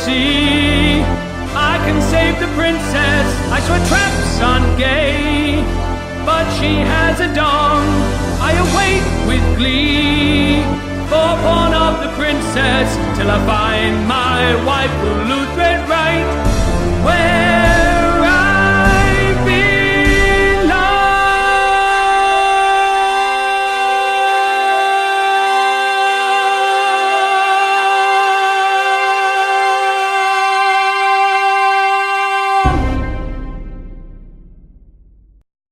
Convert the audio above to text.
sea. I can save the princess, I swear traps aren't gay, but she has a dong, I await with glee. For pawn of the princess, till I find my wife will loot